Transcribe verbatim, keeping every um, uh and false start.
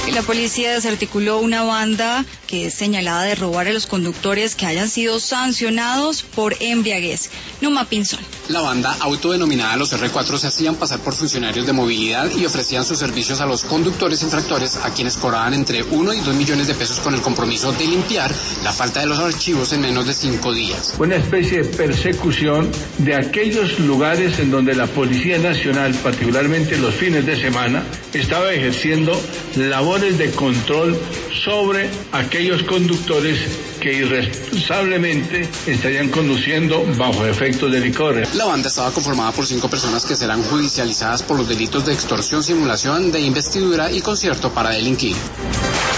La policía desarticuló una banda que es señalada de robar a los conductores que hayan sido sancionados por embriaguez. Numa Pinzón. La banda autodenominada Los erre cuatro se hacían pasar por funcionarios de movilidad y ofrecían sus servicios a los conductores infractores, a quienes cobraban entre uno y dos millones de pesos con el compromiso de limpiar la falta de los archivos en menos de cinco días. Una especie de persecución de aquellos lugares en donde la Policía Nacional, particularmente los fines de semana, estaba ejerciendo labores de control sobre aquellos conductores que irresponsablemente estarían conduciendo bajo efectos de licores. La banda estaba conformada por cinco personas que serán judicializadas por los delitos de extorsión, simulación, de investidura y concierto para delinquir.